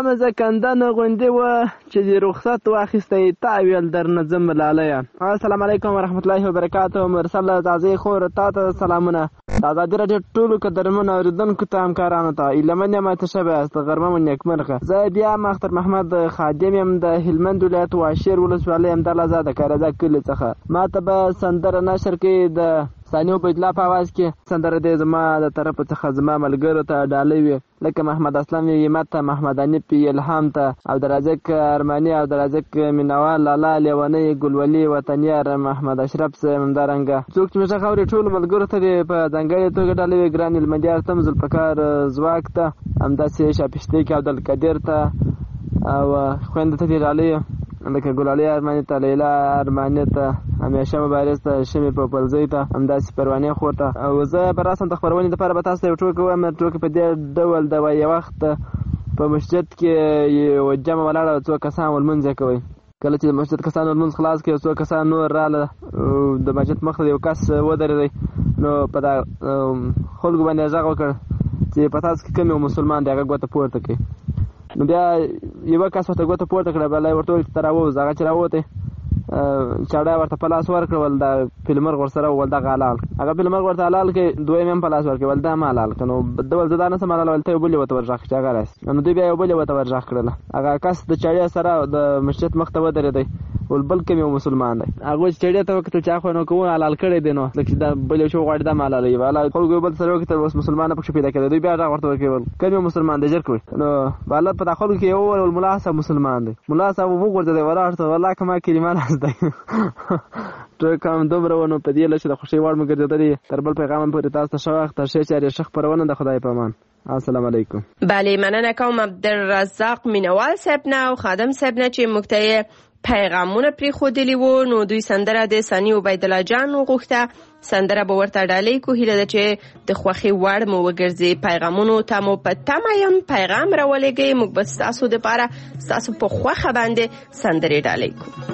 S10: چې د رخصت واخیستی تا ویل درنه ځم لالیه السلام علیکم ورحمت الله وبرکاته مرسل تازه خور تا ته سلامونه د ازادي راډیو ټولو قدرمنو اورېدونکو ته همکارانو ته هیلهمند یم ته ښه به یاست غرمه مو نیکمرغه زه بیا هم اختر محمد خادم یم د هلمند ولایت واشیر ولسوالۍ همدلازه د کارزه کلي څخه ما ته به سندره نشر کړي د ثانیو بجلا په اواز کې سندره دې زما د طرفه څخه زما ملګرو ته ډالۍ وي لکه محمد اسلام یمت ته محمد انیب الهام ته عبدالرزاق ارماني عبدالرزاق مینوال لالا لیونی ګلولي وطنیار محمد اشرف صاحب همدارنګه څوک چې مشه خوري ټول ملګرو ته په ځانګړې توګه ډالۍ وي ګران هلمندیار ته ذوالفقار ځواک ته همداسې شاپشتي کې عبدالقدیر ته او خویندو ته دې ډالۍ لکه ګلالي ارماني ته لیلا ارماني ته همیشه مبارز ته شمې په پلزۍ ته همداسې پروانې خور ته او زه به راسم د خپرونې دپاره به تاسو ته یو ټوکه وایم ټوکه په دې ډول ده وایي یو وخت په مسجد کې یو جمع ولاړه څو کسان ولمونځ یې کوئ کله چې د مسجد کسان ولمونځ خلاص کړي څو کسان نور راله د مسجد مخ ته یو کس ودرېدی نو په دا خلکو باندې یې غږ وکړ چې په تاسو کې کوم یو مسلمان دی هغه ګوته پورته کړي نو بیا یوه کس ورته ګوته پورته کړه بله یې ورته وویل چې ته راووځه هغه چې راووتی چاړه ورته په لاس ورکړه ول دا فلمرغ ورسره ول دغه حلال هغه فلمرغ ورته حلال کړي دویم هم په لاس ورکړي ول دا هم حلال کړه نو ده ول زه دا نسم حلال ول ته یو بل یې ورته ورغږ چې هغه راسي نو دوی بیا یو بل یې ورته ورغږ کړله هغه کس د چاړې سره د مسجد مخ ته ودرېدی ولبل کوم یو مسلمان دی هغه چې ته وکړه چې خو نو کوم حلال کړی دی نو لکه دا بل شو غواړي دا حلال دی والا خلکو بل سره وکړه اوس مسلمان پکې پیدا کړی دی بیا دا ورته کوي کوم مسلمان دی جر کوي نو بالا په خلکو کې یو ول مولا صاحب مسلمان دی مولا صاحب وګورځي دی ورته والله کما کلمه راځي ته کوم دومره ونه په دې لشه د خوشي وړ مګرځي تر بل پیغام پورې تاسو ته شوخ تر شي چې شخ پرونه د خدای په امان السلام علیکم.
S3: بله مننه کوم عبدالرزاق مینوال صاحب نه او خادم صاحب نه چې مکتای پیغامونه پری خودلی وو نو دوی سندره د ثانی عبیدالله جان غوښته سندره به ورته ډالۍ کو هیله ده چې د خوخي وړ مو وګرځي پیغامونو ته مو په تمایم پیغام راولېږي موږ بس تاسو د پاره تاسو په خوخه باندې سندره ډالۍ کو.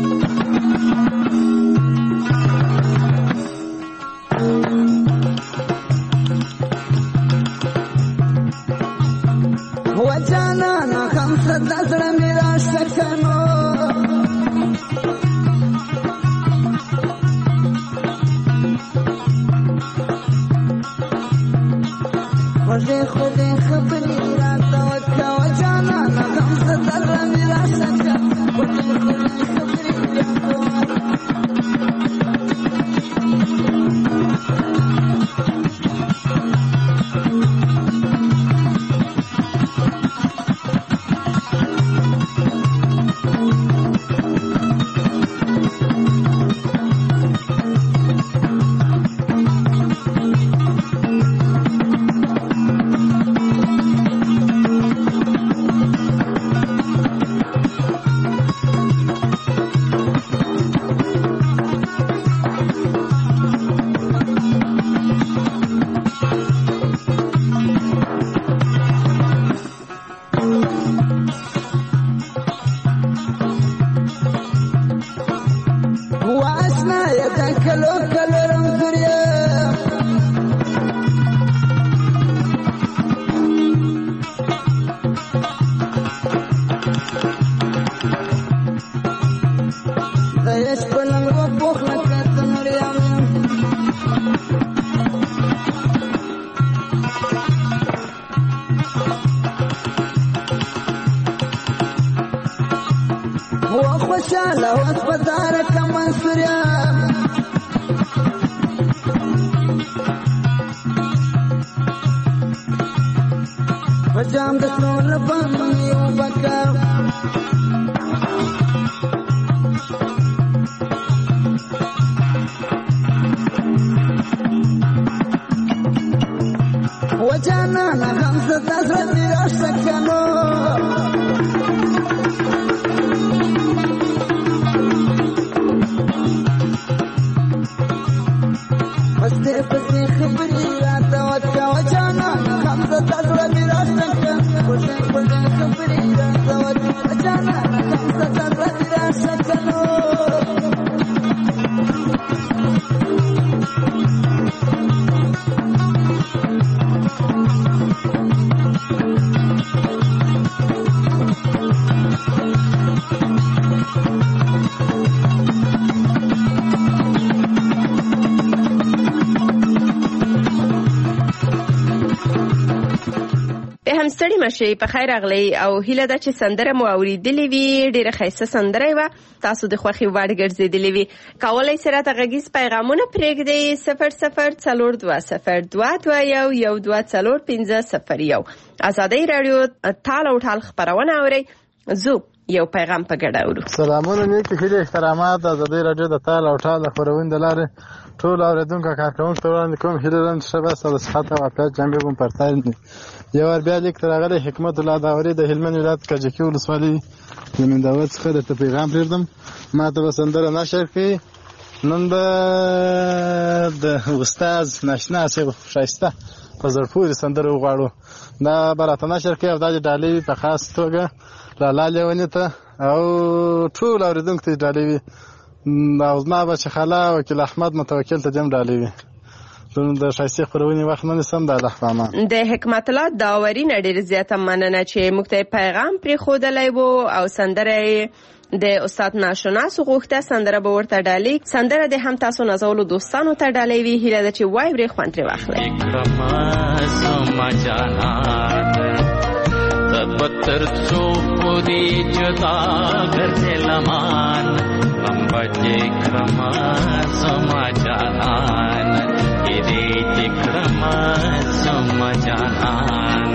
S6: وجانا نا هم صدا زړه مې راشکنو وجه خدای خبرې راته وکړه وجانا نا هم صدا زړه مې راشکنو وجه خدای خبرې راته خوشاله اوس په دار کمن سوریا پجام د ټول باندې یو بکا وجانا هم ستاسو دې راځکانو پسې خبرې راته وکړه وجانا هم ستاسو دې راځکانو پسې خبرې راته وکړه وجانا هم ستاسو دې راځکانو
S3: ستړي مشي په خیر اغلی او هیله ده چې سندره مو اوریدلې وي ډیره ښایسته سندره و تاسو د خوښي وړ ګرځېدلې وي کولای سره ته غږیز پیغامونه پرېږدئ 0040221241 ازادي رادیو تال او ټال خبرونه اوري زو یو پیغام په ګډه اورو.
S11: سلامونه نیکی هیله احترامات ازادي رادیو د تال او ټال خبرونه د لارې ټول اوریدونکو کارکونکو ته وړاندې کوم هیله لرم چې ښه بس د صحت او عافیت جنبې کوم پرتاین دي. یو ور بیا لیک تر هغه حکمت الله داوري د هلمند ولایت کجکی ولسوالۍ زمینداور څخه د پیغام پرېږدم ما ته به سندره نشر کړي نن به د استاد ناشنا صاحب ښایسته په زړه پورې سندره وغواړو دا به راته نشر کړي او دا د ډالۍ په خاص توګه لالا لیوني ته او ټول اوریدونکو ته ډالۍ وي او زما بچه خاله وکیل احمد متوکل ته جمع ډالۍ وي د شایسته خبرونه وخت نه سم د الله پامان
S3: د حکمت الله داوري نړۍ زیاته مننه چې موږ ته پیغام پرې خودلای وو او سندره د استاد ناشناس غوښته سندره به ورته ډالۍ سندره د هم تاسو نازولو دوستانو ته ډالۍ وی هیله ده چې وای بری خوان تر واخلې
S12: سما جانات پتر څو پوری جدا ګرځې لمان لمبچې کرما سما جانان دې کرما سما جانان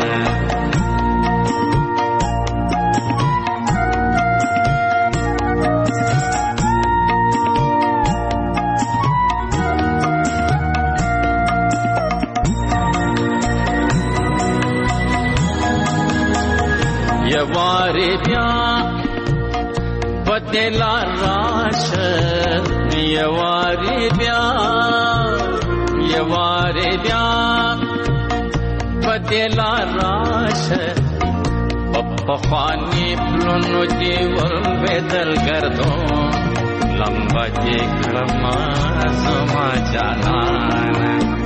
S12: یواری بیا بدلا راش یواری بیا بدلا راش پخوانی پلونو دیول بدل گردو لمبا جکرما زما جانان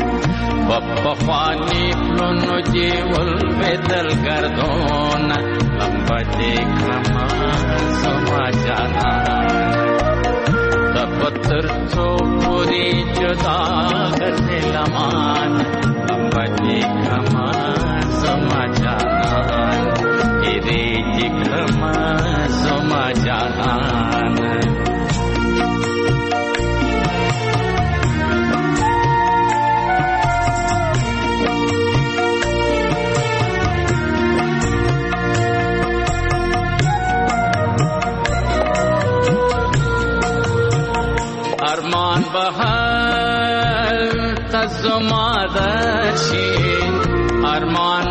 S12: پخوانی پلونو دیول بدل گردون لمبا جکرما زما جانان پتر څو پوری جدا ګرځې لمان لمبچې کرما زما جانان دې کرما زما جانان ارمان بهر تزما درشي ارمان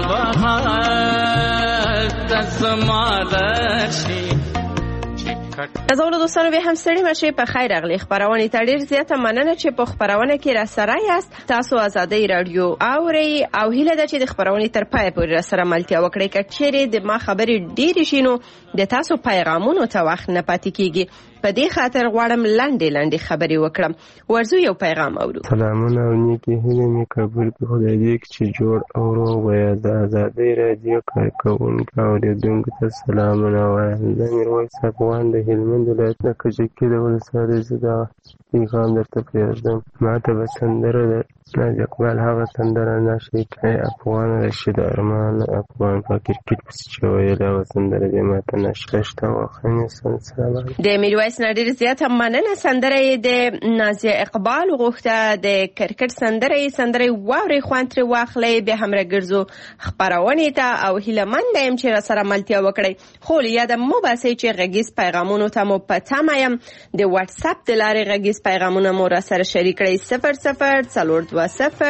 S12: بهر تزما درشي
S3: زموږ دوستانو به هم ستړي مشه په خیر اغلی خبرونه ته ډیر زیاته مننه چې په خبرونه کې را سره یاست تاسو آزادۍ رادیو اوري او هیله ده چې د خبرونه تر پای پورې را سره ملتیا وکړئ کچېره د ما خبرې ډیر شینو د تاسو پیغامونو ته وخت نه پاتې کیږي په دې خاطر غواړم لاندې خبرې وکړم ورزو یو پیغام اورو
S13: سلامونه او نیکی هیله می قبول کړئ خدای دې چې جوړ او روغ وي د آزادۍ رادیو کارکونکو اوریدونکو ته سلامونه وایم زه میرویس افغان د هلمند ولایت نه کجکي د ولسوالۍ زده پیغام درته پرېږدم ما ته به سندره د ناز اقبال هغه سندره نشي کړی افغان رشید ارمان افغان په کرکټ پسې چې ویل هغه سندره دې ما ته نشته شته واخلئ سلام
S3: د میرویس نه ډېر زیاته مننه سندره یې د ناز اقبال غوښته د کرکټ سندره واورئ خوند ترې واخلئ بیا هم راګرځو خپرونې ته او هیلهمنده یم چې راسره ملتیا وکړئ خو له یاده مه باسئ چې غږیز پیغامونو ته مو په تمه یم د واتساپ د لارې غږیز پیغامونه مو راسره شریک کړئ 0042202112401501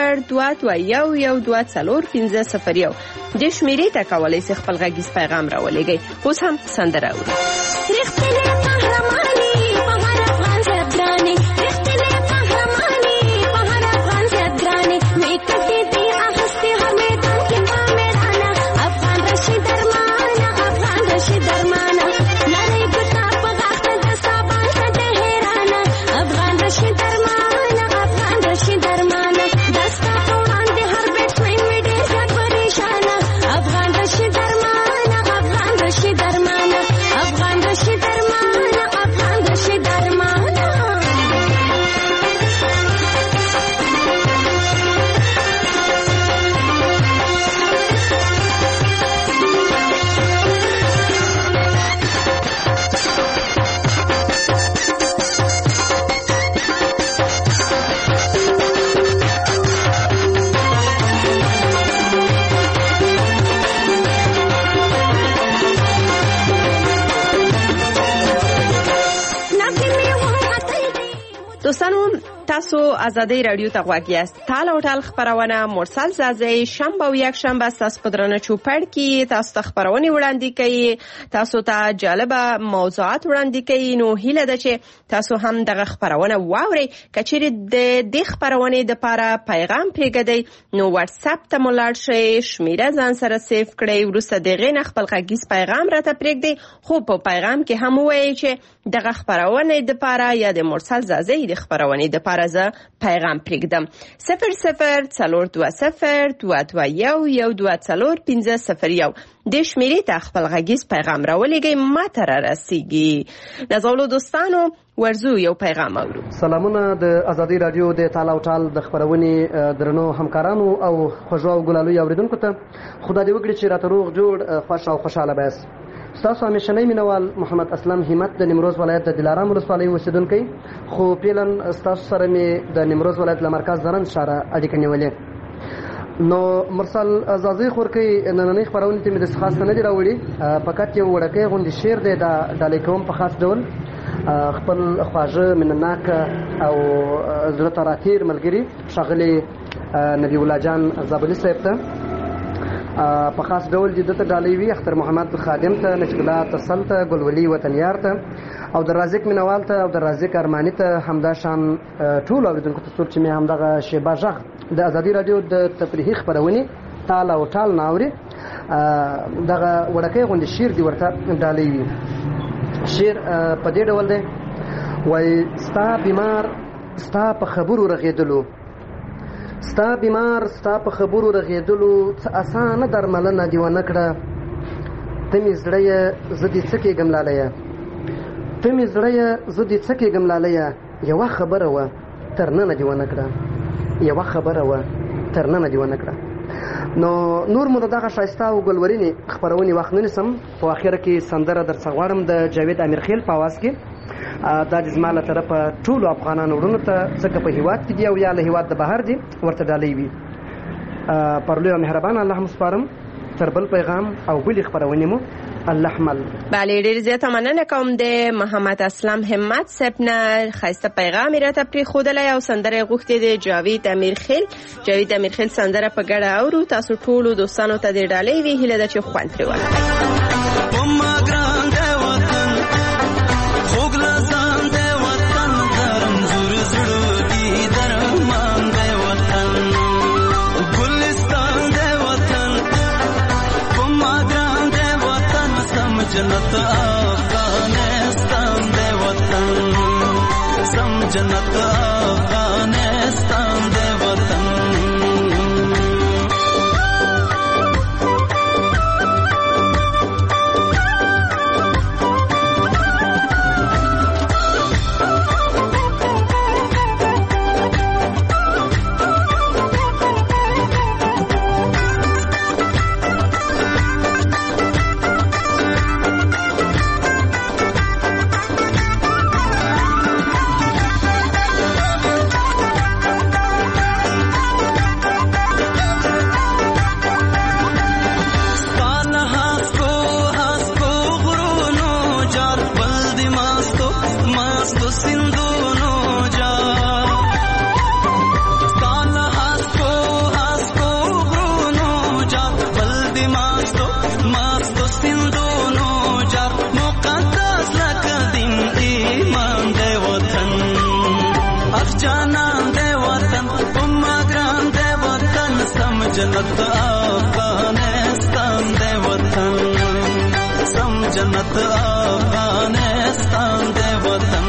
S3: د شمیرې ته کولی شئ خپل غږیز پیغام راولېږئ اوس هم سندره اورو تاسو آزادۍ رادیو ته غوږ یاست تال او ټال خبرونه مرسل زازی شنبه او یک شنبه تاسو په درنه چوپړ کې تاسو ته خبرونه وړاندې کوي تاسو ته جالبه موضوعات وړاندې کوي نو هیله ده چې تاسو هم دغه خبرونه واورئ کچېرې د دې خبرونه د لپاره پیغام پرېږدئ نو واتساپ ته مو لاړ شئ شمیره ځان سره سیف کړئ وروسته د هغې نه خپل غږیز پیغام راته پرېږدئ خو په پیغام کې هم ووایئ چې دغه خبرونه د لپاره یا د مرسل زازی د خبرونې د لپاره لپاره زه پیغام پرېږدم 0020221241 د شمیرې ته خپل غږیز پیغام راولېږئ ماته را رسیږي. نازولو دوستانو ورزو یو پیغام اورو.
S14: سلامونه د ازادي رادیو د تالا او ټال د خبرونې درنو همکارانو او خوږو او ګلالو اوریدونکو ته خدای دې وکړي چې راته روغ جوړ خوښ او خوشاله باسي. ستاسو همیشنی مینوال محمد اسلم همت د نیمروز ولایت د دلارام ولسوالۍ اوسیدونکی، خو پیلن ستاسو سره مې د نیمروز ولایت له مرکز زرنج ښاره اړیکه نیولې. نو مرسل ازازي خورکۍ نننۍ خپرونې ته مې د خاص نه دي راوړي، فقط یو وړکی غوندې شعر دی دا ډالۍ کوم په خاص ډول خپل خواږه مینناک او زړه ته راتیر ملګري ښاغلي نبی الله جان زابلي صاحب ته په خاص ډول دې ته ډالۍ وي، اختر محمد خادم ته، نجیب الله تسل ته، ګلولي وطنیار ته او د رازق مینوال ته او د رازق ارماني ته، همدا شان ټول اوریدونکو ته څوک چې مې همدغه شیبه غږ د ازادي رادیو د تفریحي خپرونې تال او ټال نه اوري دغه وړکی غوندې شعر دې ورته ډالۍ وي. شعر په دې ډول دی، وایي ستا بیمار ستا په خبرو رغېدلو، ستا بیمار ستا په خبرو رغېدلو، څه اسانه درملنه دې ونه کړه، ته مې زړه یې زه دې څه کېږم لالیه، ته مې زړه یې زه دې څه کېږم لالیه، یوه خبره وه تر ننه دې ونه کړه، یوه خبره وه تر ننه دې ونه کړه. نو نور مو دغه ښایسته او ګلورینې خپرونې وخت نه نیسم، په اخره کې سندره درڅه غواړم د جاوید امیرخیل په اواز کې. دا د زما له طرفه ټولو افغانانو وروڼو ته ځکه په هیواد کې دي او یا له هیواد د بهر دي ورته ډالۍ وي. پر لوی او مهربان الله هم سپارم، تر بل پیغام او بلې خپرونې مو الله حمل.
S3: بله ډېر زیاته مننه کوم د محمد اسلم همت صاحب نه ښایسته پیغام یې راته پرېښودلی او سندره یې غوښتې د جاوید امیرخیل. جاوید امیرخیل سندره په ګډه اورو. تاسو ټولو دوستانو ته د ډالۍ وي هیله ده چې خوند ترې واخلئ.
S15: جنت افغانستان دے وطن، سم جنت افغانستان دے وطن. جنت افغانستان دے وطن، سم جنت افغانستان دے وطن.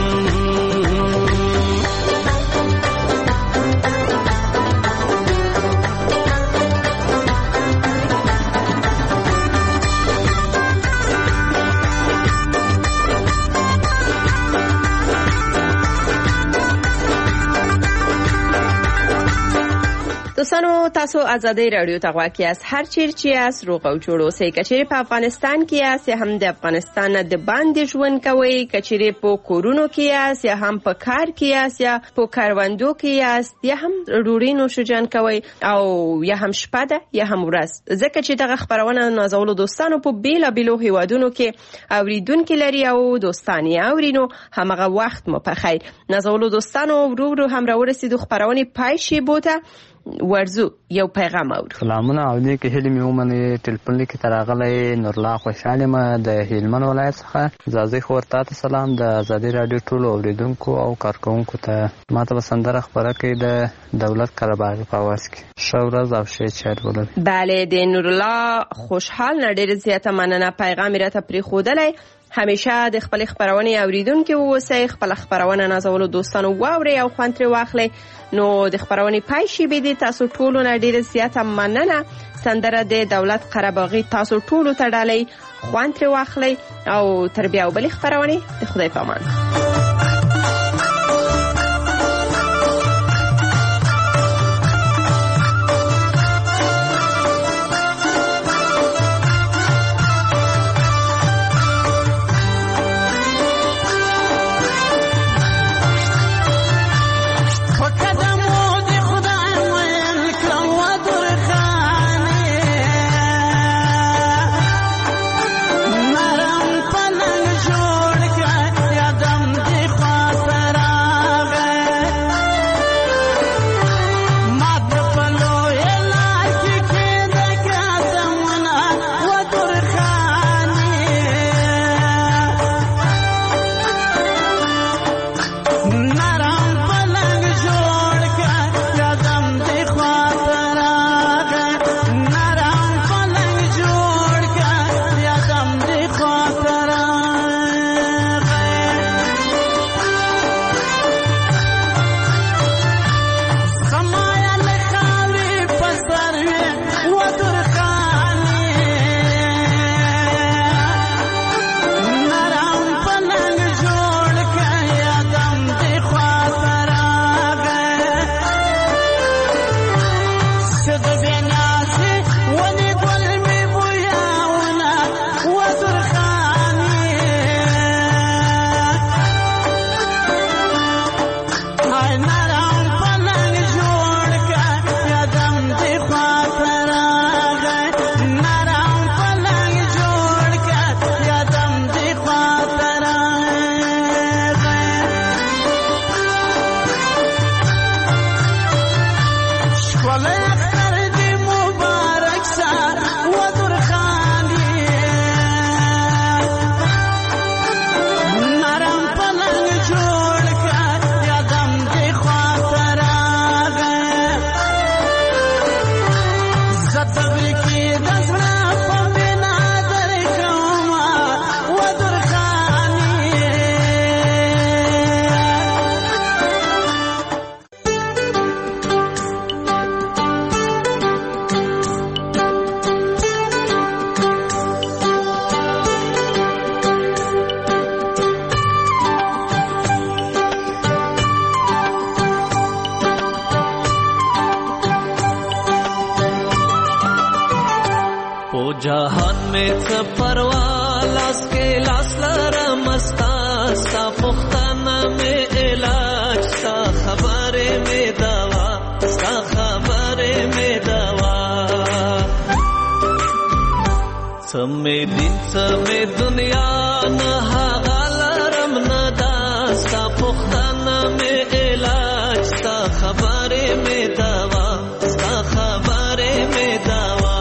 S3: دوستانو تاسو ازادي رادیو ته غواړئ یاست، هر چیرې چې یاست روغ او جوړ اوسئ. کچېرې په افغانستان کې یاست یا هم د افغانستان نه د باندې ژوند کوئ، کچېرې په کورونو کې یاست یا هم په کار کې یاست یا په کاروندو کې یاست یا هم ډوډۍ نوشجان کوئ او یا هم شپه ده یا هم ورځ، ځکه چې دغه خپرونه نازولو دوستانو په بیلابیلو هیوادونو کې اوریدونکي لري او دوستان یې اوري، نو همغه وخت مو په خیر. نازولو دوستانو ورو ورو هم راورسېدو خپرونې پای شیبو ته. ورزو یو پیغام اورو.
S16: سلامونه او نیکې هیلې مې ومنئ. ټلیفون لیکې ته راغلی نورالله خوشحال یم د هلمند ولایت څخه. زازۍ خور تا ته سلام، د ازادي راډیو ټولو اوریدونکو او کارکوونکو ته. ما ته به سندره خپره کوي د دولت قرهباغي په اواز کې. ښه ورځ او ښې چارې ولرئ.
S3: بله د نورالله خوشحال نه ډېره زیاته مننه، پیغام یې راته پرېښودلی همیشه د خپل خبرونه اوریدونکو اوسئ، خپل خبرونه نازولو دوستانو واوري او خوند ترې واخلئ. نو د خبرونه پای شي بيدي تاسو ټولو نه ډیره زیاته مننه. سندره د دولت قرهباغي تاسو ټولو ته ډالۍ خوند ترې واخلئ او تر بیا وبلې خبرونه د خدای په امان.
S17: जहान में څه پروا لاس کې لاس لرم ستا پختانه مې علاج ستا خبرې مې دوا ستا خبرې مې دوا څه مې دین څه مې دنیا نه هغه لرم نه دا ستا پختانه مې علاج ستا خبرې مې دوا ستا خبرې مې دوا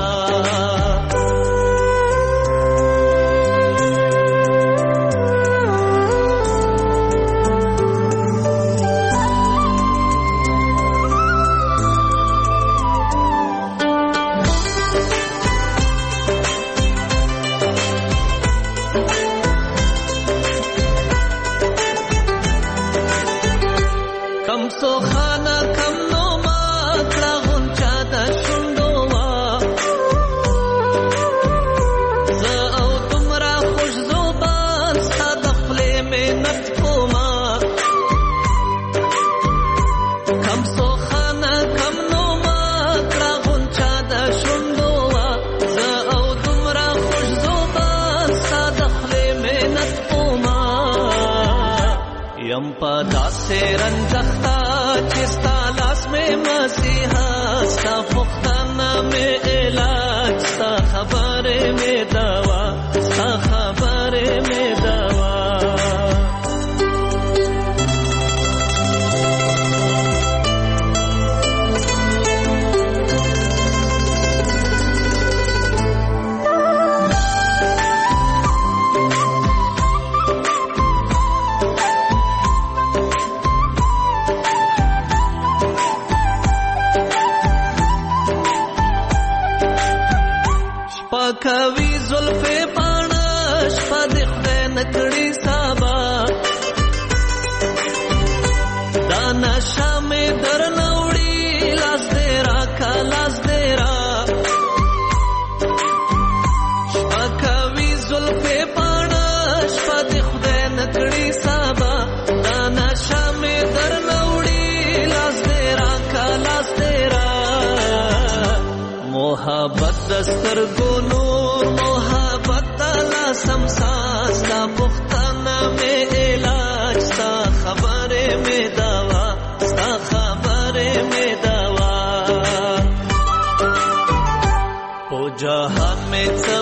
S17: پدا سے رنجختا چستا لاس میں مسیحا ستا پختانہ میں علاج ستا خبر میں دوا ستا خبر میں دوا کوي زلفې پاڼه شپه د خدای نه نشا مې در نوړي لاس دې را کا لاس دې را شپه کوي زلفې پاڼه شپه دې خدای نکړي سبا دا نشا مې در نوړي لاس دې را کا لاس دې را محبت دستر کو نور محبت لا سمساس دا پختانه مې علاج ستا خبره مې دوا ستا خبره مې دوا او جهان مې